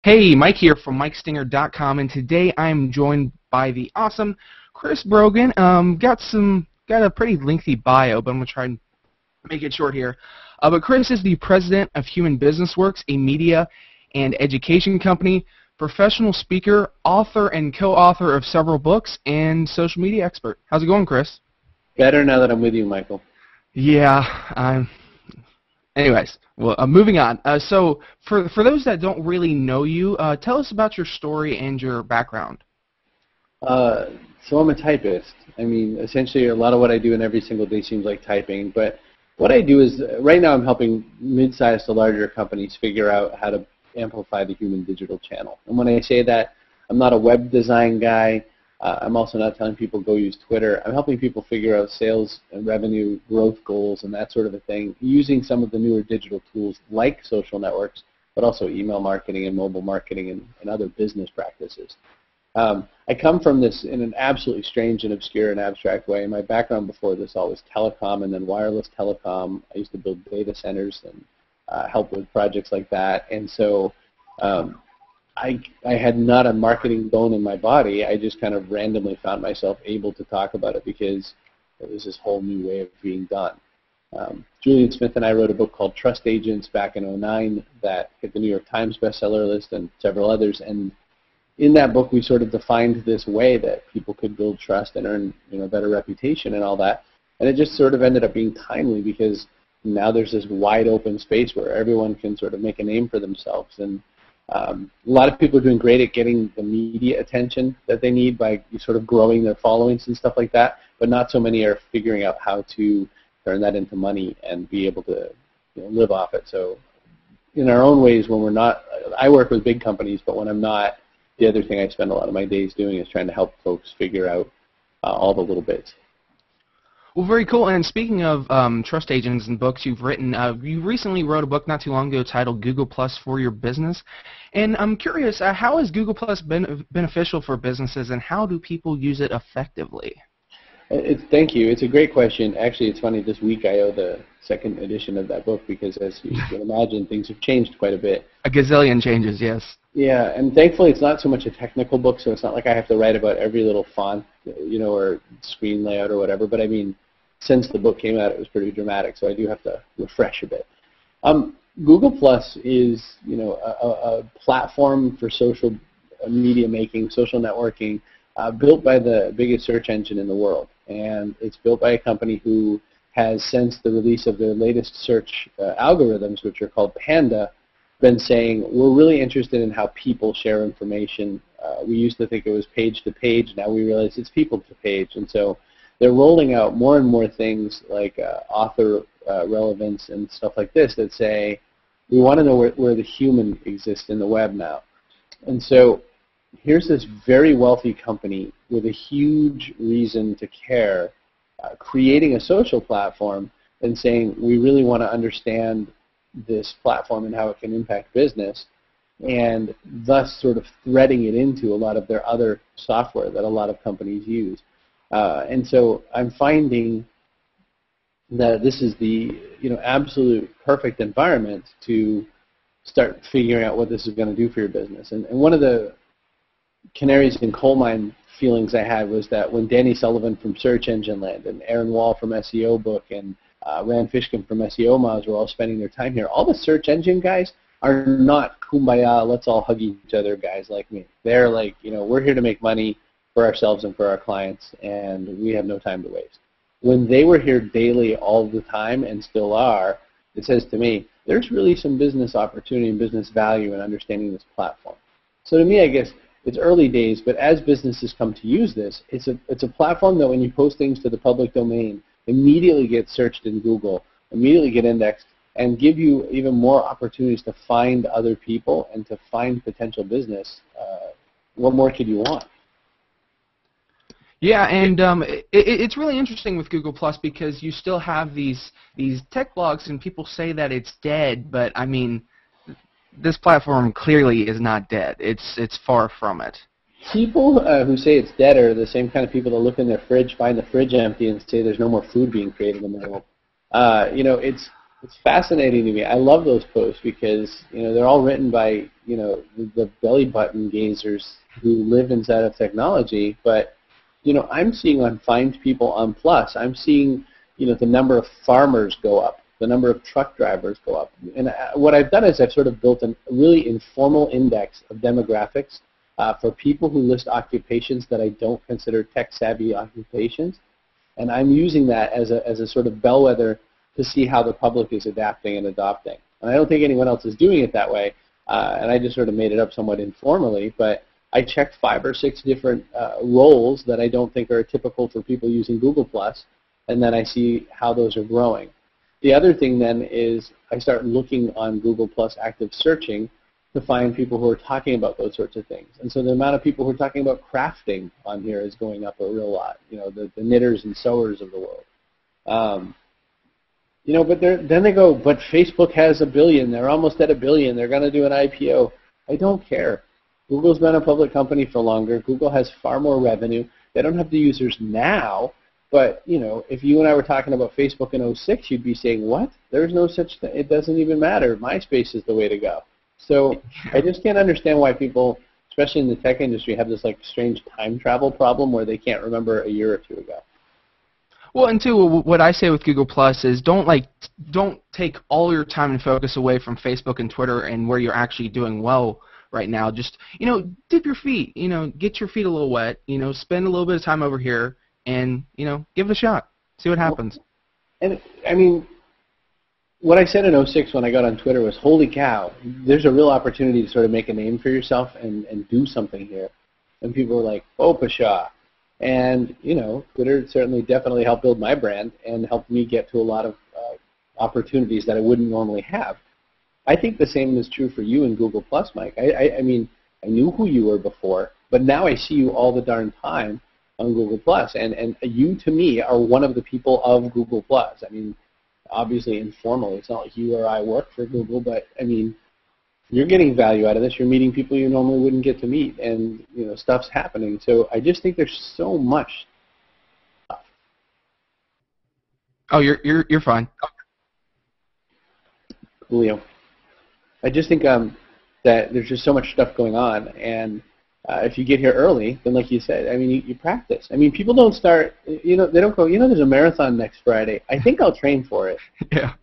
Hey, Mike here from MikeStinger.com, and today I'm joined by the awesome Chris Brogan. Got a pretty lengthy bio, but I'm gonna try and make it short here. But Chris is the president of Human Business Works, a media and education company, professional speaker, author, and co-author of several books, and social media expert. How's it going, Chris? Better now that I'm with you, Michael. Yeah, anyways, well, moving on. So for those that don't really know you, tell us about your story and your background. So I'm a typist. I mean, essentially a lot of what I do in every single day seems like typing, but what I do is, right now I'm helping mid-sized to larger companies figure out how to amplify the human digital channel. And when I say that, I'm not a web design guy. I'm also not telling people go use Twitter. I'm helping people figure out sales and revenue growth goals and that sort of a thing using some of the newer digital tools like social networks, but also email marketing and mobile marketing and other business practices. I come from this in an absolutely strange and obscure and abstract way. My background before this all was telecom and then wireless telecom. I used to build data centers and help with projects like that. And so I had not a marketing bone in my body. I just kind of randomly found myself able to talk about it because it was this whole new way of being done. Julian Smith and I wrote a book called Trust Agents back in '09 that hit the New York Times bestseller list and several others. And in that book, we sort of defined this way that people could build trust and earn, a better reputation and all that. And it just sort of ended up being timely because now there's this wide open space where everyone can sort of make a name for themselves. And a lot of people are doing great at getting the media attention that they need by sort of growing their followings and stuff like that, but not so many are figuring out how to turn that into money and be able to live off it. So in our own ways, when we're not, I work with big companies, but when I'm not, the other thing I spend a lot of my days doing is trying to help folks figure out all the little bits. Well, very cool. And speaking of trust agents and books you've written, you recently wrote a book not too long ago titled Google Plus for Your Business. And I'm curious, how is Google Plus beneficial for businesses, and how do people use it effectively? Thank you. It's a great question. Actually, it's funny, this week I owe the second edition of that book because, as you can imagine, things have changed quite a bit. A gazillion changes, yes. Yeah, and thankfully it's not so much a technical book, so it's not like I have to write about every little font, or screen layout or whatever. But I mean, since the book came out, it was pretty dramatic, so I do have to refresh a bit. Google Plus is, a platform for social media making, social networking, built by the biggest search engine in the world. And it's built by a company who has, since the release of their latest search algorithms, which are called Panda, been saying, we're really interested in how people share information. We used to think it was page to page. Now we realize it's people to page. And so they're rolling out more and more things like author relevance and stuff like this that say, we want to know where the human exists in the web now. And so here's this very wealthy company with a huge reason to care, creating a social platform and saying, we really want to understand this platform and how it can impact business, and thus sort of threading it into a lot of their other software that a lot of companies use. And so I'm finding that this is the absolute perfect environment to start figuring out what this is going to do for your business. And one of the canaries in coal mine feelings I had was that when Danny Sullivan from Search Engine Land and Aaron Wall from SEO Book and Rand Fishkin from SEO Moz were all spending their time here, all the search engine guys are not kumbaya, let's all hug each other guys like me. They're like, we're here to make money for ourselves and for our clients, and we have no time to waste. When they were here daily all the time and still are, it says to me, there's really some business opportunity and business value in understanding this platform. So to me, I guess it's early days, but as businesses come to use this, it's a platform that when you post things to the public domain, immediately get searched in Google, immediately get indexed, and give you even more opportunities to find other people and to find potential business. What more could you want? Yeah, and it's really interesting with Google Plus because you still have these tech blogs, and people say that it's dead, but I mean, this platform clearly is not dead. It's far from it. People who say it's dead are the same kind of people that look in their fridge, find the fridge empty, and say there's no more food being created in the world. It's fascinating to me. I love those posts because they're all written by the belly button gazers who live inside of technology. But I'm seeing on Find People on Plus, I'm seeing the number of farmers go up, the number of truck drivers go up. And what I've done is I've sort of built a really informal index of demographics for people who list occupations that I don't consider tech-savvy occupations. And I'm using that as a sort of bellwether to see how the public is adapting and adopting. And I don't think anyone else is doing it that way, and I just sort of made it up somewhat informally, but I checked 5 or 6 different roles that I don't think are typical for people using Google+, and then I see how those are growing. The other thing then is I start looking on Google+ active searching to find people who are talking about those sorts of things. And so the amount of people who are talking about crafting on here is going up a real lot, the knitters and sewers of the world. But then they go, but Facebook has 1 billion. They're almost at 1 billion. They're going to do an IPO. I don't care. Google's been a public company for longer. Google has far more revenue. They don't have the users now, but if you and I were talking about Facebook in 2006, you'd be saying, what? There's no such thing. It doesn't even matter. MySpace is the way to go. So I just can't understand why people, especially in the tech industry, have this strange time travel problem where they can't remember a year or two ago. Well, and two, what I say with Google Plus is don't take all your time and focus away from Facebook and Twitter and where you're actually doing well right now. Just dip your feet, get your feet a little wet, spend a little bit of time over here, and give it a shot, see what happens. And I mean, what I said in 2006 when I got on Twitter was, holy cow, there's a real opportunity to sort of make a name for yourself and do something here. And people were like, oh, pshaw. And, Twitter certainly definitely helped build my brand and helped me get to a lot of opportunities that I wouldn't normally have. I think the same is true for you and Google+, Mike. I mean, I knew who you were before, but now I see you all the darn time on Google+. And you, to me, are one of the people of Google+. I mean, obviously informally. It's not like you or I work for Google, but, I mean, you're getting value out of this. You're meeting people you normally wouldn't get to meet, and stuff's happening. So I just think there's so much stuff. Oh, you're fine. Coolio. I just think that there's just so much stuff going on, and if you get here early, then like you said, I mean, you practice. I mean, people don't start. They don't go. There's a marathon next Friday. I think I'll train for it. Yeah.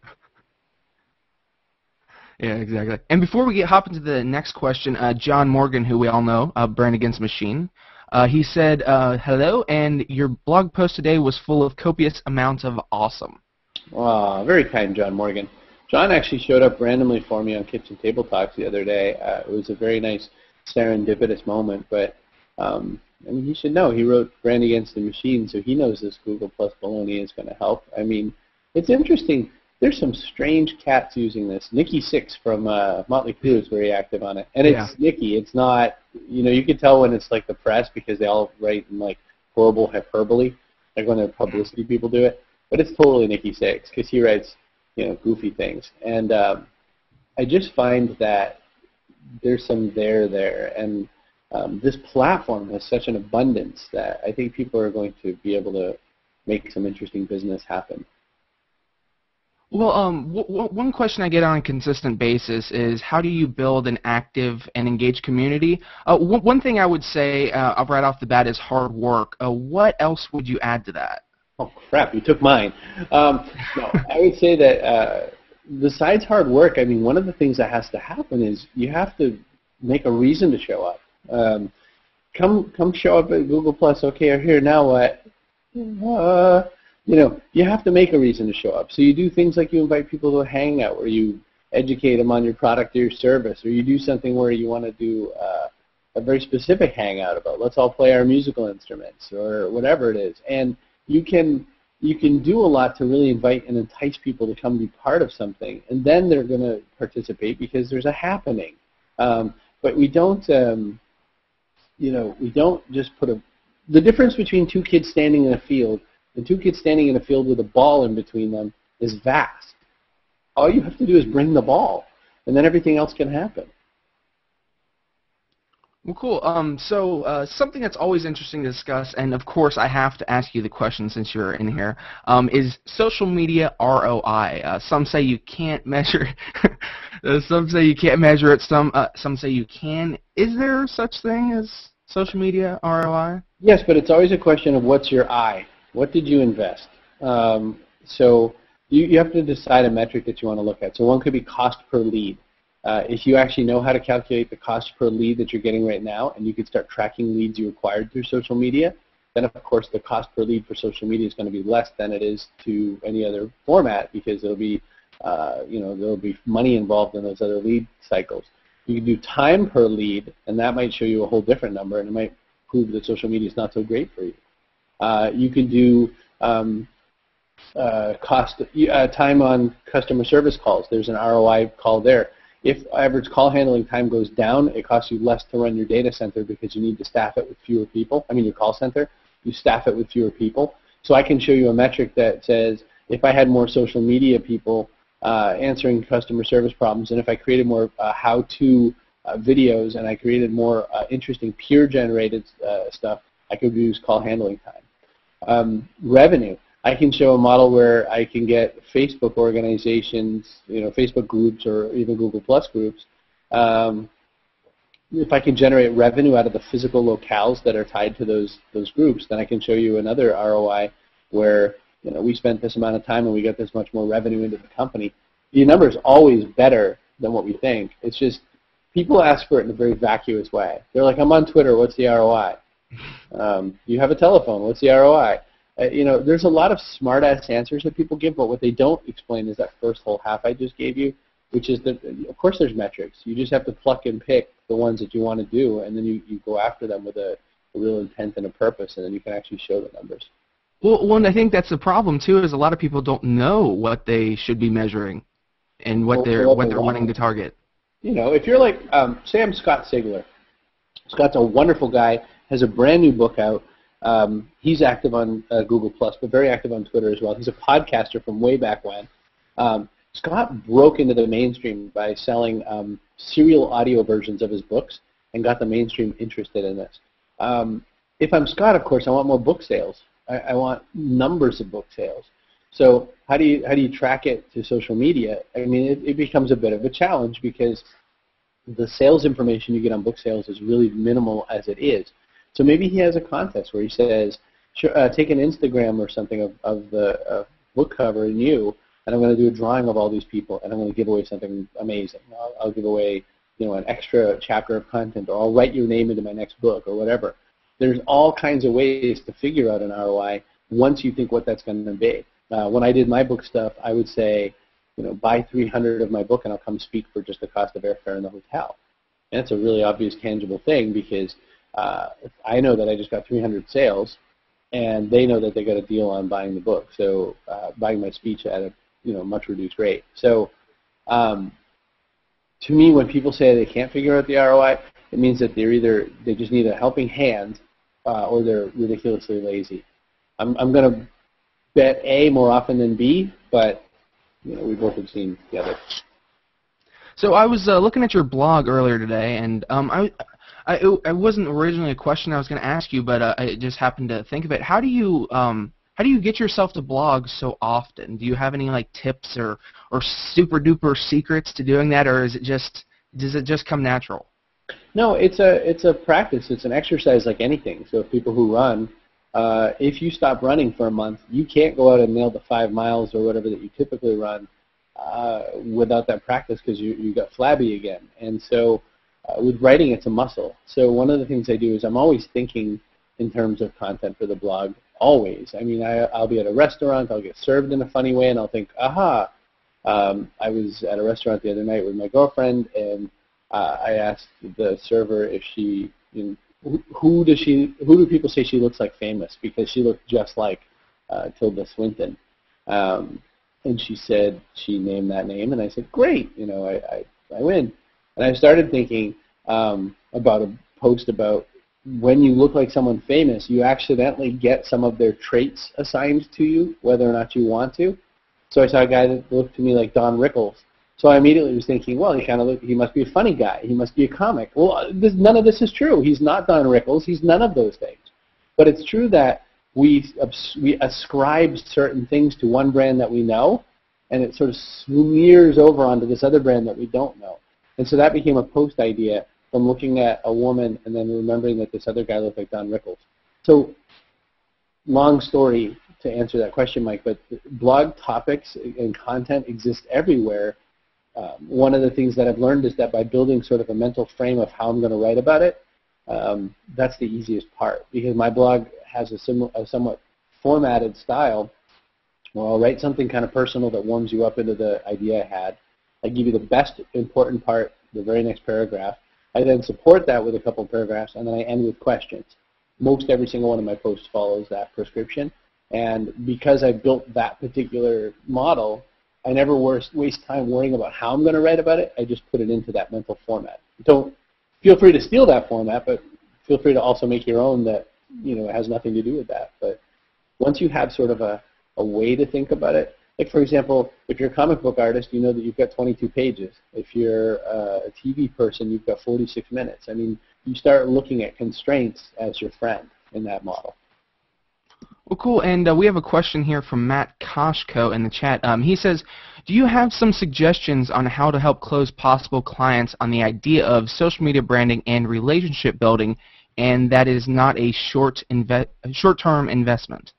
Yeah, exactly. And before we hop into the next question, John Morgan, who we all know, Brand Against Machine, he said, hello, and your blog post today was full of copious amounts of awesome. Wow, very kind, John Morgan. John actually showed up randomly for me on Kitchen Table Talks the other day. It was a very nice serendipitous moment, but I mean, he should know. He wrote Brand Against the Machine, so he knows this Google Plus baloney is going to help. I mean, it's interesting. There's some strange cats using this. Nikki Sixx from Motley Crue is very active on it. And it's Nikki. It's not, you can tell when it's like the press because they all write in like horrible hyperbole, like when the publicity people do it. But it's totally Nikki Sixx because he writes, goofy things. And I just find that there's some there. And this platform has such an abundance that I think people are going to be able to make some interesting business happen. Well, one question I get on a consistent basis is how do you build an active and engaged community? One thing I would say right off the bat is hard work. What else would you add to that? Oh, crap, you took mine. No, I would say that besides hard work, I mean, one of the things that has to happen is you have to make a reason to show up. Come show up at Google+. Okay, I'm here, now what? You have to make a reason to show up. So you do things like you invite people to a hangout where you educate them on your product or your service, or you do something where you want to do a very specific hangout about let's all play our musical instruments or whatever it is. And you can do a lot to really invite and entice people to come be part of something, and then they're going to participate because there's a happening. But we don't, we don't just put the difference between two kids standing in a field and two kids standing in a field with a ball in between them is vast. All you have to do is bring the ball, and then everything else can happen. Well, cool. So something that's always interesting to discuss, and of course I have to ask you the question since you're in here, is social media ROI. Some say you can't measure. Some say you can't measure it. Some say you can. Is there such thing as social media ROI? Yes, but it's always a question of what's your I. What did you invest? So you have to decide a metric that you want to look at. So one could be cost per lead. If you actually know how to calculate the cost per lead that you're getting right now, and you can start tracking leads you acquired through social media, then of course the cost per lead for social media is going to be less than it is to any other format, because it'll be, there'll be money involved in those other lead cycles. You can do time per lead, and that might show you a whole different number, and it might prove that social media is not so great for you. You can do time on customer service calls. There's an ROI call there. If average call handling time goes down, it costs you less to run your data center because you need to staff it with fewer people. I mean, your call center, you staff it with fewer people. So I can show you a metric that says if I had more social media people answering customer service problems, and if I created more how-to videos, and I created more interesting peer-generated stuff, I could reduce call handling time. Revenue. I can show a model where I can get Facebook organizations, Facebook groups, or even Google Plus groups. If I can generate revenue out of the physical locales that are tied to those groups, then I can show you another ROI where we spent this amount of time and we got this much more revenue into the company. The number is always better than what we think. It's just people ask for it in a very vacuous way. They're like, I'm on Twitter, what's the ROI? You have a telephone, what's the ROI? There's a lot of smart-ass answers that people give, but what they don't explain is that first whole half I just gave you, which is that, of course, there's metrics. You just have to pluck and pick the ones that you want to do, and then you go after them with a real intent and a purpose, and then you can actually show the numbers. Well, and I think that's the problem, too, is a lot of people don't know what they should be measuring and what they're wanting to target. If you're like, say I'm Scott Sigler. Scott's a wonderful guy, has a brand new book out. He's active on Google Plus, but very active on Twitter as well. He's a podcaster from way back when. Scott broke into the mainstream by selling serial audio versions of his books and got the mainstream interested in this. If I'm Scott, of course, I want more book sales. I want numbers of book sales. So how do you track it to social media? I mean, it becomes a bit of a challenge because the sales information you get on book sales is really minimal as it is. So maybe he has a contest where he says, take an Instagram or something of the book cover and you, and I'm going to do a drawing of all these people, and I'm going to give away something amazing. I'll give away an extra chapter of content, or I'll write your name into my next book, or whatever. There's all kinds of ways to figure out an ROI once you think what that's going to be. When I did my book stuff, I would say, buy 300 of my book and I'll come speak for just the cost of airfare in the hotel. And that's a really obvious, tangible thing because I know that I just got 300 sales, and they know that they got a deal on buying the book, so buying my speech at a much reduced rate. So to me, when people say they can't figure out the ROI, it means that they just need a helping hand or they're ridiculously lazy. I'm going to bet A more often than B, but we both have seen the other. So I was looking at your blog earlier today, and it wasn't originally a question I was going to ask you, but I just happened to think of it. How do you get yourself to blog so often? Do you have any tips or super duper secrets to doing that, or does it just come natural? No, it's a practice. It's an exercise like anything. So if people who run, if you stop running for a month, you can't go out and nail the 5 miles or whatever that you typically run without that practice because you got flabby again. And so with writing, it's a muscle. So one of the things I do is I'm always thinking in terms of content for the blog, always. I mean, I'll be at a restaurant, I'll get served in a funny way, and I'll think, aha. I was at a restaurant the other night with my girlfriend, and I asked the server if she, who do people say she looks like famous? Because she looked just like Tilda Swinton. And she said she named that name, and I said, great, I win. And I started thinking about a post about when you look like someone famous, you accidentally get some of their traits assigned to you, whether or not you want to. So I saw a guy that looked to me like Don Rickles, So I immediately was thinking, well, he must be a funny guy. He must be a comic. Well, none of this is true. He's not Don Rickles. He's none of those things. But it's true that we ascribe certain things to one brand that we know, and it sort of smears over onto this other brand that we don't know. And so that became a post idea from looking at a woman and then remembering that this other guy looked like Don Rickles. So long story to answer that question, Mike, but blog topics and content exist everywhere. One of the things that I've learned is that by building sort of a mental frame of how I'm going to write about it, that's the easiest part, because my blog has a somewhat formatted style where I'll write something kind of personal that warms you up into the idea I had. I give you the best important part, the very next paragraph. I then support that with a couple of paragraphs, and then I end with questions. Most every single one of my posts follows that prescription, and because I built that particular model, I never waste time worrying about how I'm going to write about it. I just put it into that mental format. Don't feel free to steal that format, but feel free to also make your own that has nothing to do with that. But once you have sort of a way to think about it, like for example, if you're a comic book artist, you know that you've got 22 pages. If you're a TV person, you've got 46 minutes. I mean, you start looking at constraints as your friend in that model. Well, cool. And we have a question here from Matt Koshko in the chat. He says, do you have some suggestions on how to help close possible clients on the idea of social media branding and relationship building, and that is not a short-term investment?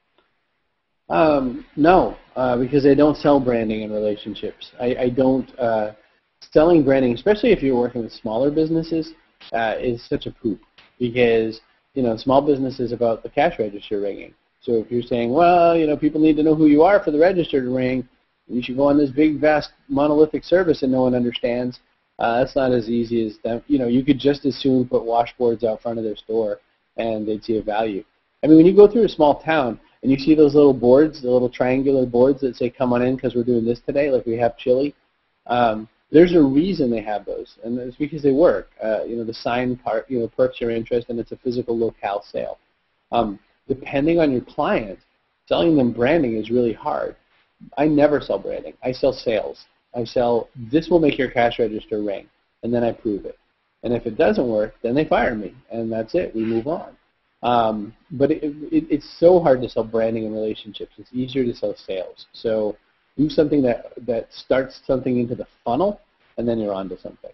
No, because I don't sell branding and relationships. I don't. Selling branding, especially if you're working with smaller businesses, is such a poop, because small business is about the cash register ringing. So if you're saying, well, people need to know who you are for the register to ring, you should go on this big, vast, monolithic service and no one understands. That's not as easy as them. You could just as soon put washboards out front of their store and they'd see a value. I mean, when you go through a small town and you see those little boards, the little triangular boards that say, come on in because we're doing this today, like we have chili, there's a reason they have those, and it's because they work. The sign part, perks your interest, and it's a physical locale sale. Depending on your client, selling them branding is really hard. I never sell branding. I sell sales. I sell, this will make your cash register ring, and then I prove it. And if it doesn't work, then they fire me, and that's it. We move on. But it's so hard to sell branding and relationships. It's easier to sell sales. So do something that starts something into the funnel, and then you're on to something.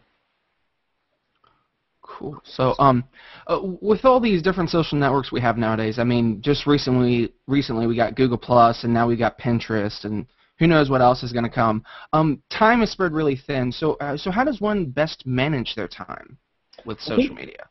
Cool. So with all these different social networks we have nowadays, I mean, just recently we got Google Plus, and now we got Pinterest, and who knows what else is going to come. Time is spread really thin. So how does one best manage their time with social media?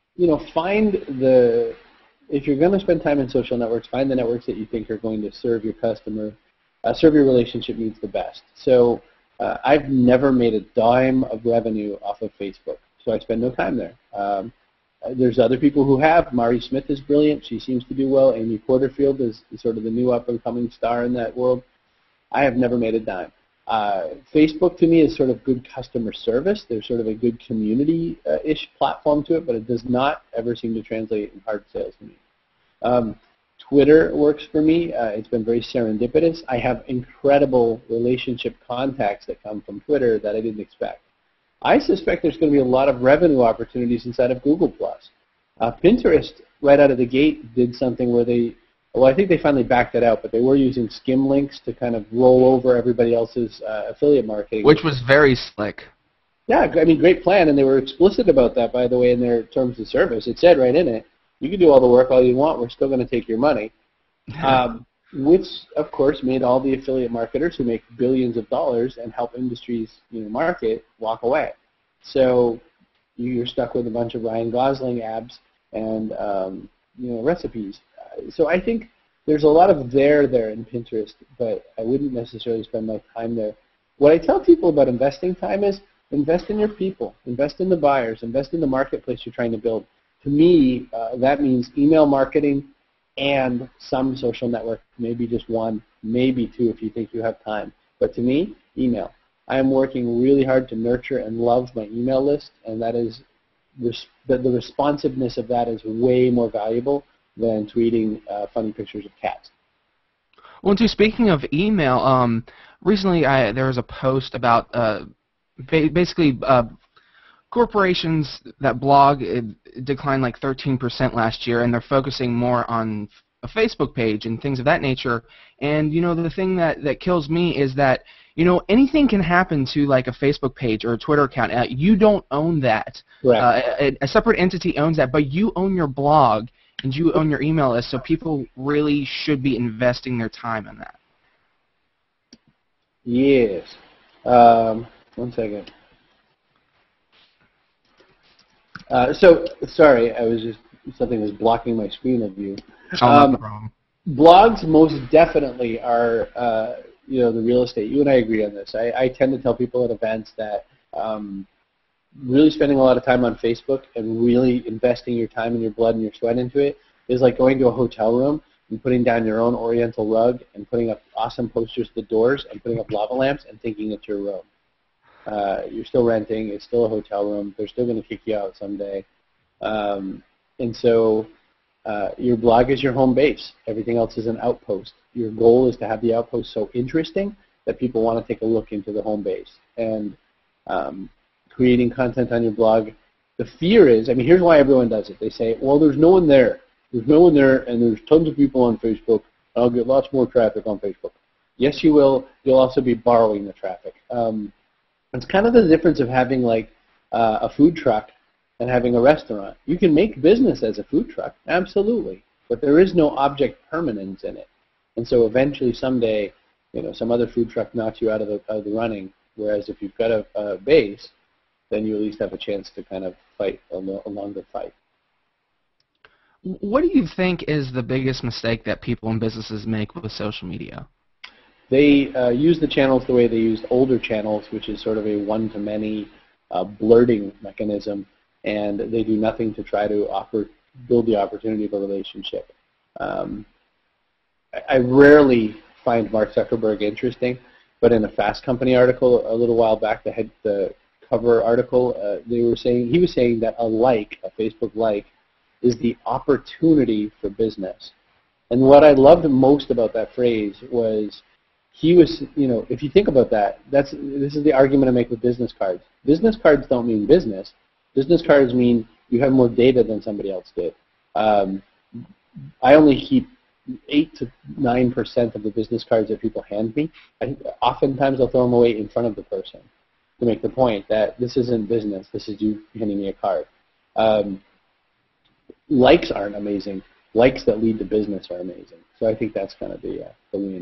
If you're going to spend time in social networks, find the networks that you think are going to serve your customer, serve your relationship needs the best. So I've never made a dime of revenue off of Facebook, so I spend no time there. There's other people who have. Mari Smith is brilliant. She seems to do well. Amy Porterfield is sort of the new up-and-coming star in that world. I have never made a dime. Facebook to me is sort of good customer service. There's sort of a good community-ish platform to it, but it does not ever seem to translate in hard sales to me. Twitter works for me. It's been very serendipitous. I have incredible relationship contacts that come from Twitter that I didn't expect. I suspect there's going to be a lot of revenue opportunities inside of Google+. Pinterest, right out of the gate, did something where I think they finally backed it out, but they were using skim links to kind of roll over everybody else's affiliate marketing. Which was very slick. Yeah, I mean, great plan, and they were explicit about that, by the way, in their terms of service. It said right in it, you can do all the work all you want, we're still going to take your money. Which, of course, made all the affiliate marketers who make billions of dollars and help industries market walk away. So you're stuck with a bunch of Ryan Gosling abs and recipes. So I think there's a lot of there in Pinterest, but I wouldn't necessarily spend my time there. What I tell people about investing time is invest in your people, invest in the buyers, invest in the marketplace you're trying to build. To me, that means email marketing and some social network, maybe just one, maybe two if you think you have time. But to me, email. I am working really hard to nurture and love my email list, and that is the responsiveness of that is way more valuable than tweeting funny pictures of cats. Well, speaking of email, recently there was a post about basically corporations that blog declined like 13% last year, and they're focusing more on a Facebook page and things of that nature. And the thing that kills me is that anything can happen to like a Facebook page or a Twitter account. You don't own that. Right. A separate entity owns that, but you own your blog and you own your email list. So people really should be investing their time in that. Yes. 1 second. So sorry, something was blocking my screen of you. No problem. Blogs most definitely are, the real estate. You and I agree on this. I tend to tell people at events that really spending a lot of time on Facebook and really investing your time and your blood and your sweat into it is like going to a hotel room and putting down your own oriental rug and putting up awesome posters at the doors and putting up lava lamps and thinking it's your room. You're still renting. It's still a hotel room. They're still going to kick you out someday. And so your blog is your home base. Everything else is an outpost. Your goal is to have the outpost so interesting that people want to take a look into the home base. And creating content on your blog, the fear is, here's why everyone does it. They say, well, there's no one there. There's no one there, and there's tons of people on Facebook. I'll get lots more traffic on Facebook. Yes, you will. You'll also be borrowing the traffic. It's kind of the difference of having like a food truck and having a restaurant. You can make business as a food truck, absolutely, but there is no object permanence in it. And so eventually someday, some other food truck knocks you out of the running, whereas if you've got a base, then you at least have a chance to kind of fight a longer fight. What do you think is the biggest mistake that people and businesses make with social media? They use the channels the way they used older channels, which is sort of a one-to-many blurting mechanism, and they do nothing to try to build the opportunity of a relationship. I rarely find Mark Zuckerberg interesting, but in a Fast Company article a little while back, the cover article, he was saying that a Facebook like, is the opportunity for business. And what I loved most about that phrase was he was, if you think about that, this is the argument I make with business cards. Business cards don't mean business. Business cards mean you have more data than somebody else did. I only keep 8 to 9% of the business cards that people hand me. Oftentimes I'll throw them away in front of the person to make the point that this isn't business. This is you handing me a card. Likes aren't amazing. Likes that lead to business are amazing. So I think that's kind of the win.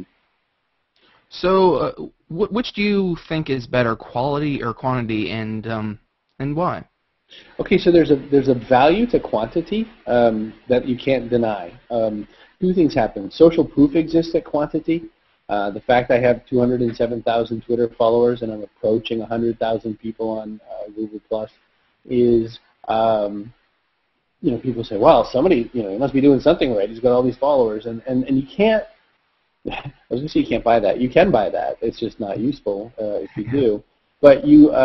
So which do you think is better, quality or quantity, and why? Okay, so there's a value to quantity that you can't deny. Two things happen. Social proof exists at quantity. The fact I have 207,000 Twitter followers and I'm approaching 100,000 people on Google Plus is, people say, well, somebody, he must be doing something right. He's got all these followers, and you can't. I was going to say you can't buy that. You can buy that. It's just not useful if you do. But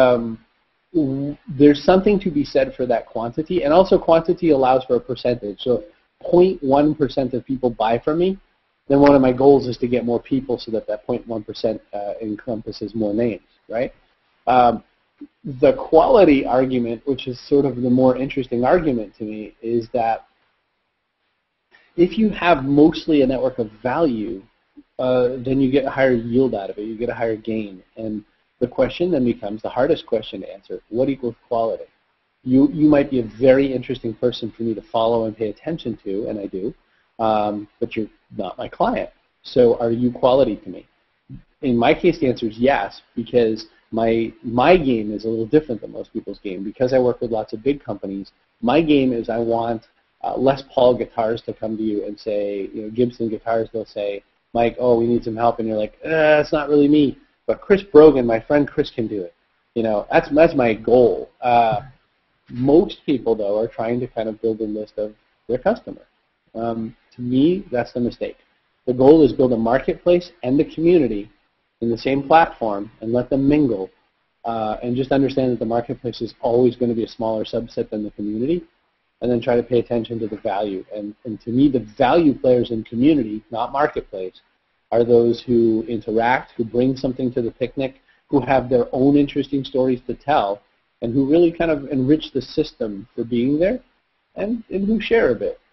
there's something to be said for that quantity, and also quantity allows for a percentage. So if 0.1% of people buy from me, then one of my goals is to get more people so that 0.1% encompasses more names, right? The quality argument, which is sort of the more interesting argument to me, is that if you have mostly a network of value, then you get a higher yield out of it. You get a higher gain. And the question then becomes the hardest question to answer. What equals quality? You might be a very interesting person for me to follow and pay attention to, and I do, but you're not my client. So are you quality to me? In my case, the answer is yes, because my game is a little different than most people's game. Because I work with lots of big companies, my game is I want Les Paul guitars to come to you and say, Gibson guitars, they'll say, Mike, we need some help, and you're like, it's not really me, but Chris Brogan, my friend Chris, can do it. That's my goal. Most people, though, are trying to kind of build a list of their customer. To me, that's the mistake. The goal is build a marketplace and a community in the same platform and let them mingle, and just understand that the marketplace is always going to be a smaller subset than the community, and then try to pay attention to the value. And to me, the value players in community, not marketplace, are those who interact, who bring something to the picnic, who have their own interesting stories to tell and who really kind of enrich the system for being there and who share a bit.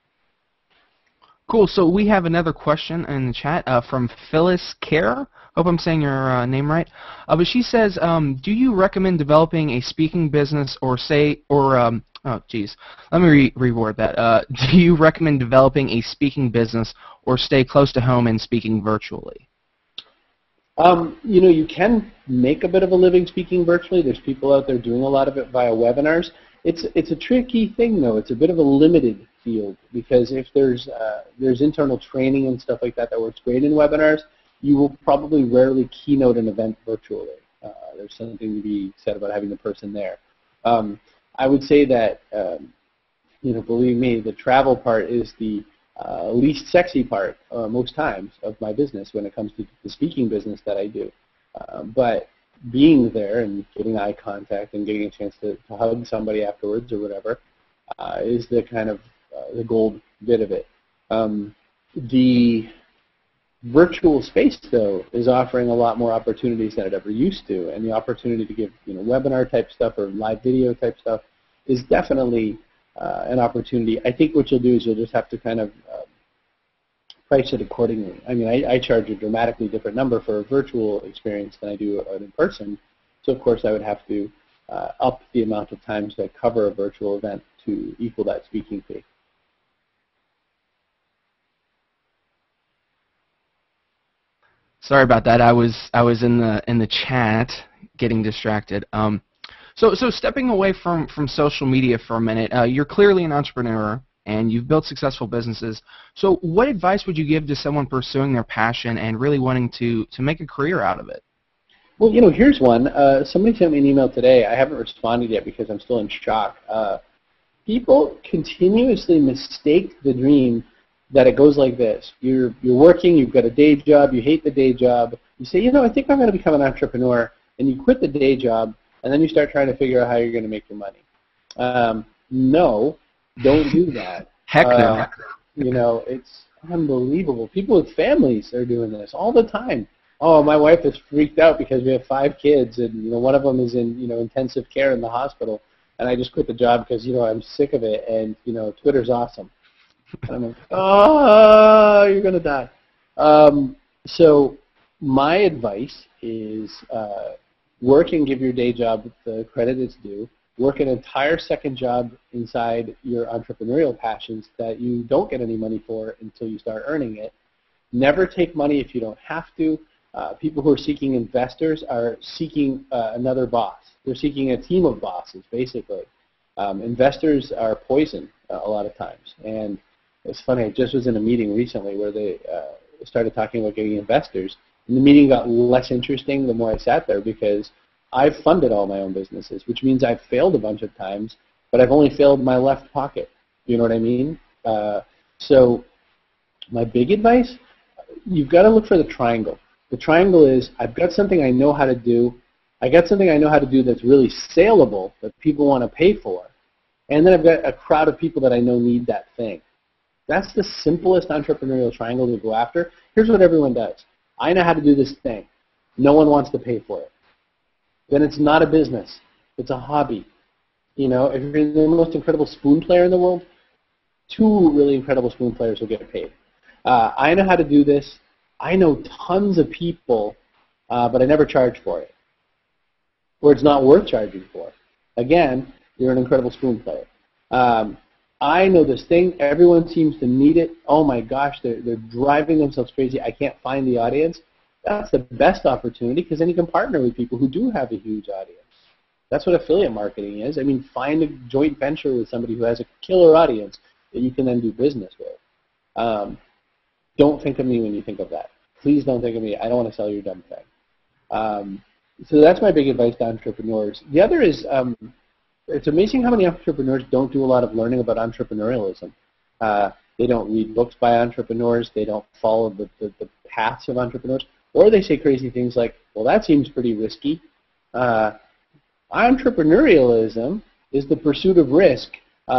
Cool. So we have another question in the chat from Phyllis Kerr. Hope I'm saying your name right. But she says, do you recommend developing a speaking business or oh, geez. Let me reword that. Do you recommend developing a speaking business or stay close to home and speaking virtually? You know, you can make a bit of a living speaking virtually. There's people out there doing a lot of it via webinars. It's a tricky thing, though. It's a bit of a limited field because if there's internal training and stuff like that that works great in webinars, you will probably rarely keynote an event virtually. There's something to be said about having the person there. I would say that, you know, believe me, the travel part is the least sexy part most times of my business when it comes to the speaking business that I do. But being there and getting eye contact and getting a chance to hug somebody afterwards or whatever is the kind of the gold bit of it. The virtual space, though, is offering a lot more opportunities than it ever used to, and the opportunity to give, you know, webinar type stuff or live video type stuff is definitely an opportunity. I think what you'll do is you'll just have to kind of price it accordingly. I mean, I charge a dramatically different number for a virtual experience than I do an in-person, so of course I would have to up the amount of times that I cover a virtual event to equal that speaking fee. Sorry about that. I was in the chat getting distracted. So stepping away from social media for a minute, you're clearly an entrepreneur and you've built successful businesses. So what advice would you give to someone pursuing their passion and really wanting to make a career out of it? Well, you know, here's one. Somebody sent me an email today. I haven't responded yet because I'm still in shock. People continuously mistake the dream that it goes like this. You're working, you've got a day job, you hate the day job. You say, you know, I think I'm going to become an entrepreneur, and you quit the day job, and then you start trying to figure out how you're going to make your money. No, don't do that. Heck no. You know, it's unbelievable. People with families are doing this all the time. Oh, my wife is freaked out because we have 5 kids, and you know, one of them is in, you know, intensive care in the hospital, and I just quit the job because, you know, I'm sick of it, and, you know, Twitter's awesome. And I'm like, oh, you're going to die. So my advice is work and give your day job the credit it's due. Work an entire second job inside your entrepreneurial passions that you don't get any money for until you start earning it. Never take money if you don't have to. People who are seeking investors are seeking another boss. They're seeking a team of bosses, basically. Investors are poison a lot of times. And it's funny, I just was in a meeting recently where they started talking about getting investors, and the meeting got less interesting the more I sat there because I've funded all my own businesses, which means I've failed a bunch of times, but I've only failed my left pocket. You know what I mean? So my big advice, you've got to look for the triangle. The triangle is I've got something I know how to do. I got something I know how to do that's really saleable that people want to pay for, and then I've got a crowd of people that I know need that thing. That's the simplest entrepreneurial triangle to go after. Here's what everyone does. I know how to do this thing. No one wants to pay for it. Then it's not a business. It's a hobby. You know, if you're the most incredible spoon player in the world, 2 really incredible spoon players will get paid. I know how to do this. I know tons of people, but I never charge for it. Or it's not worth charging for. Again, you're an incredible spoon player. I know this thing. Everyone seems to need it. Oh my gosh, they're driving themselves crazy. I can't find the audience. That's the best opportunity because then you can partner with people who do have a huge audience. That's what affiliate marketing is. I mean, find a joint venture with somebody who has a killer audience that you can then do business with. Don't think of me when you think of that. Please don't think of me. I don't want to sell your dumb thing. So that's my big advice to entrepreneurs. The other is it's amazing how many entrepreneurs don't do a lot of learning about entrepreneurialism. They don't read books by entrepreneurs. They don't follow the paths of entrepreneurs. Or they say crazy things like, well, that seems pretty risky. Entrepreneurialism is the pursuit of risk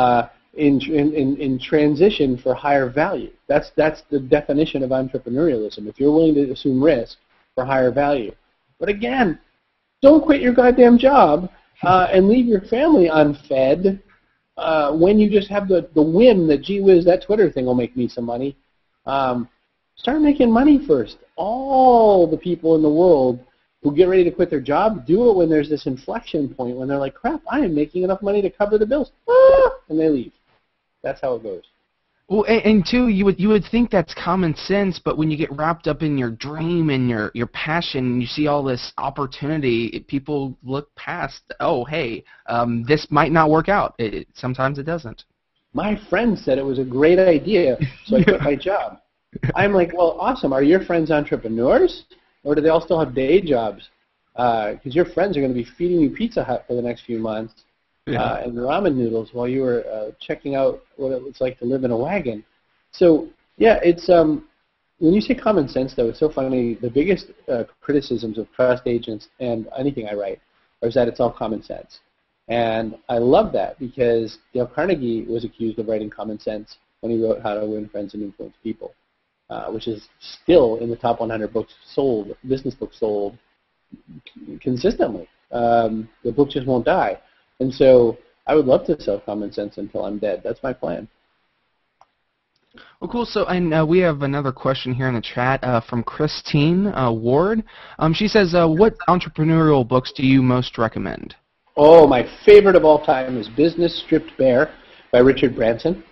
in transition for higher value. That's the definition of entrepreneurialism, if you're willing to assume risk for higher value. But again, don't quit your goddamn job and leave your family unfed when you just have the whim that, gee whiz, that Twitter thing will make me some money. Start making money first. All the people in the world who get ready to quit their job do it when there's this inflection point when they're like, crap, I am making enough money to cover the bills. And they leave. That's how it goes. Well, and too, you would think that's common sense, but when you get wrapped up in your dream and your passion, and you see all this opportunity, people look past. Oh, hey, this might not work out. Sometimes it doesn't. My friend said it was a great idea, so I quit my job. I'm like, well, awesome. Are your friends entrepreneurs, or do they all still have day jobs? Because your friends are going to be feeding you Pizza Hut for the next few months. And ramen noodles while you were checking out what it's like to live in a wagon. So, yeah, it's when you say common sense, though, it's so funny. The biggest criticisms of trust agents and anything I write is that it's all common sense. And I love that because Dale Carnegie was accused of writing common sense when he wrote How to Win Friends and Influence People, which is still in the top 100 books sold, business books sold consistently. The book just won't die. And so I would love to sell common sense until I'm dead. That's my plan. Well, cool. So, and we have another question here in the chat from Christine Ward. She says, what entrepreneurial books do you most recommend? Oh, my favorite of all time is Business Stripped Bare by Richard Branson.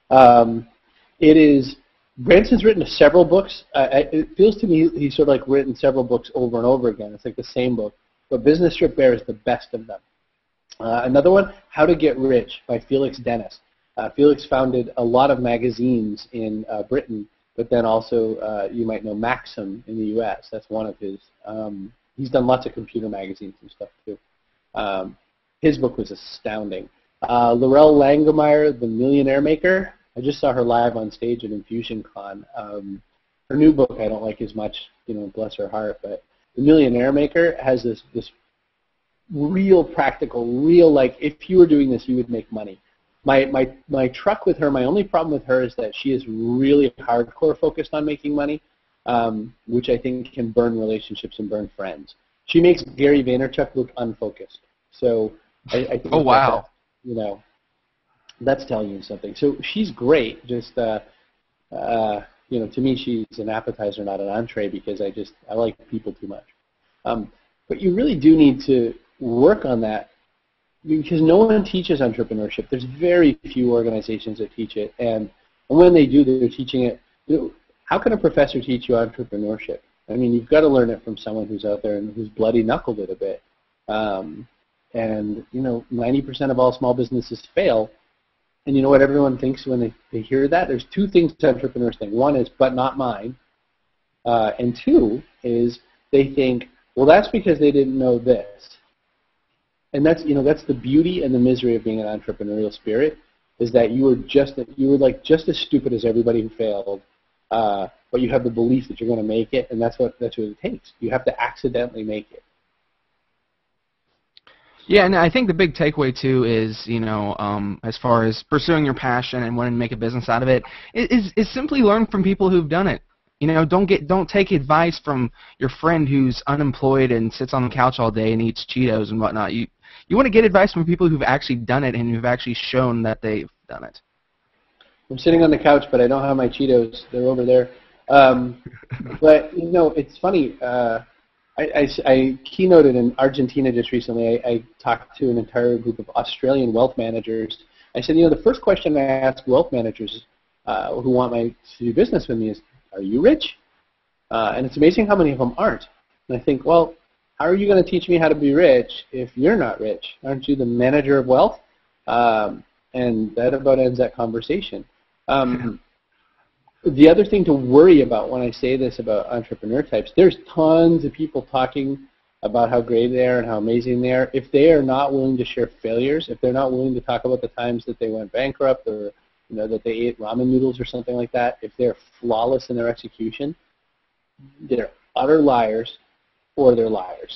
Branson's written several books. It feels to me he's sort of like written several books over and over again. It's like the same book. But Business Stripped Bare is the best of them. Another one, How to Get Rich by Felix Dennis. Felix founded a lot of magazines in Britain, but then also you might know Maxim in the U.S. That's one of his. He's done lots of computer magazines and stuff too. His book was astounding. Laurel Langemeyer, The Millionaire Maker. I just saw her live on stage at InfusionCon. Her new book I don't like as much, bless her heart, but The Millionaire Maker has this real practical, like if you were doing this, you would make money. My truck with her, my only problem with her is that she is really hardcore focused on making money, which I think can burn relationships and burn friends. She makes Gary Vaynerchuk look unfocused. So I think oh, wow. That's telling you something. So she's great. Just to me, she's an appetizer, not an entree, because I like people too much. But you really do need to work on that because no one teaches entrepreneurship. There's very few organizations that teach it, and when they do, they're teaching it. How can a professor teach you entrepreneurship? I mean, you've got to learn it from someone who's out there and who's bloody knuckled it a bit. And 90% of all small businesses fail. And you know what everyone thinks when they hear that? There's two things entrepreneurs think. One is, but not mine. And two is they think, well, that's because they didn't know this. And that's the beauty and the misery of being an entrepreneurial spirit, is that you were just as stupid as everybody who failed, but you have the belief that you're going to make it, and that's what it takes. You have to accidentally make it. Yeah, and I think the big takeaway too is, as far as pursuing your passion and wanting to make a business out of it, is simply learn from people who've done it. Don't take advice from your friend who's unemployed and sits on the couch all day and eats Cheetos and whatnot. You want to get advice from people who've actually done it and who've actually shown that they've done it. I'm sitting on the couch, but I don't have my Cheetos. They're over there. But it's funny. I keynoted in Argentina just recently. I talked to an entire group of Australian wealth managers. I said, the first question I ask wealth managers who want to do business with me is, are you rich? And it's amazing how many of them aren't. And I think, well, how are you going to teach me how to be rich if you're not rich? Aren't you the manager of wealth? And that about ends that conversation. The other thing to worry about when I say this about entrepreneur types, there's tons of people talking about how great they are and how amazing they are. If they are not willing to share failures, if they're not willing to talk about the times that they went bankrupt or that they ate ramen noodles or something like that, if they're flawless in their execution, they're utter liars or they're liars.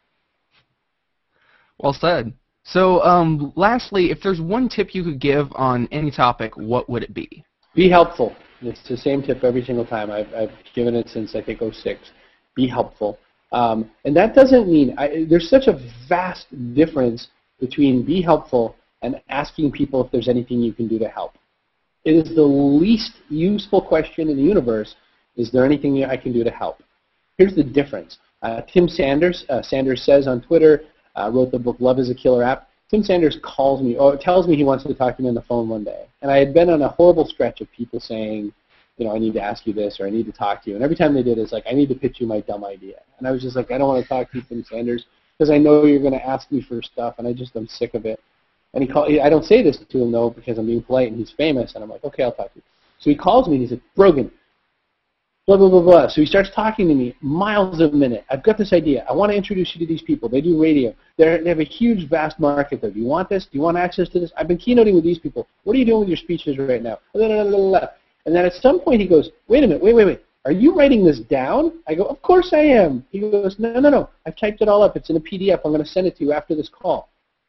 Well said. So lastly, if there's one tip you could give on any topic, what would it be? Be helpful. It's the same tip every single time. I've given it since, I think, 2006. Be helpful. And that doesn't mean, there's such a vast difference between be helpful and asking people if there's anything you can do to help. It is the least useful question in the universe, is there anything I can do to help? Here's the difference. Tim Sanders, Sanders Says on Twitter, wrote the book Love is a Killer App. Tim Sanders calls me, or tells me he wants to talk to me on the phone one day. And I had been on a horrible stretch of people saying, you know, I need to ask you this, or I need to talk to you. And every time they did, it's like, I need to pitch you my dumb idea. And I was just like, I don't want to talk to you, Tim Sanders, because I know you're going to ask me for stuff, and I'm sick of it. And I don't say this to him, though, because I'm being polite, and he's famous. And I'm like, okay, I'll talk to you. So he calls me, and he said, Brogan, blah, blah, blah, blah. So he starts talking to me miles a minute. I've got this idea. I want to introduce you to these people. They do radio. They have a huge, vast market there. Do you want this? Do you want access to this? I've been keynoting with these people. What are you doing with your speeches right now? Blah, blah, blah, blah. And then at some point he goes, wait a minute, wait. Are you writing this down? I go, of course I am. He goes, no. I've typed it all up. It's in a PDF. I'm going to send it to you after this call.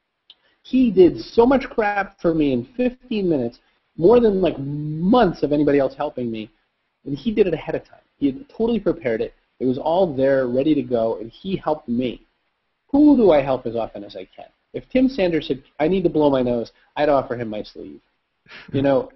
He did so much crap for me in 15 minutes, more than like months of anybody else helping me. And he did it ahead of time. He had totally prepared it. It was all there, ready to go, and he helped me. Who do I help as often as I can? If Tim Sanders said, I need to blow my nose, I'd offer him my sleeve. You know,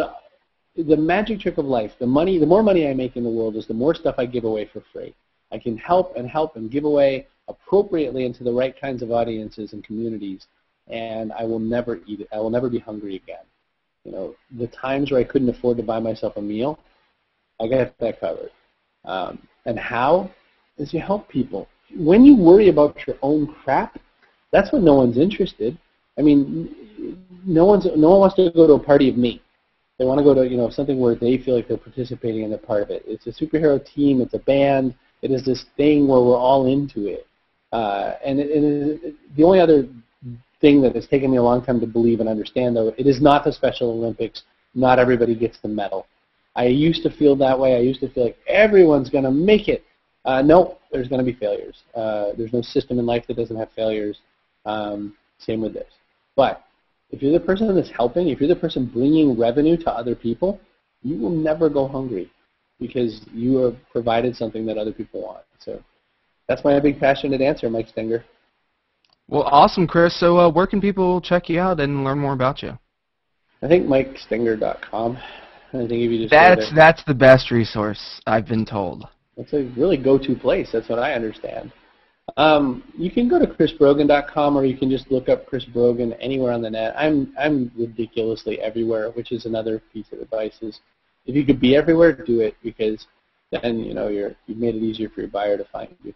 the magic trick of life, the more money I make in the world is the more stuff I give away for free. I can help and give away appropriately into the right kinds of audiences and communities, and I will never eat it. I will never be hungry again. You know, the times where I couldn't afford to buy myself a meal, I got that covered. And how? Is you help people. When you worry about your own crap, that's when no one's interested. I mean, no one wants to go to a party of me. They want to go to something where they feel like they're participating in a part of it. It's a superhero team. It's a band. It is this thing where we're all into it. And the only other thing that has taken me a long time to believe and understand, though, it is not the Special Olympics. Not everybody gets the medal. I used to feel that way. I used to feel like everyone's going to make it. No, there's going to be failures. There's no system in life that doesn't have failures. Same with this. But if you're the person that's helping, if you're the person bringing revenue to other people, you will never go hungry because you have provided something that other people want. So that's my big passionate answer, Mike Stenger. Well, awesome, Chris. So where can people check you out and learn more about you? I think MikeStenger.com. I think if you just that's the best resource, I've been told. It's a really go-to place. That's what I understand. You can go to chrisbrogan.com, or you can just look up Chris Brogan anywhere on the net. I'm ridiculously everywhere, which is another piece of advice. Is if you could be everywhere, do it, because then you've made it easier for your buyer to find you.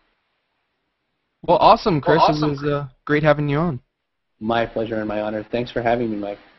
Well, awesome, Chris. It was great having you on. My pleasure and my honor. Thanks for having me, Mike.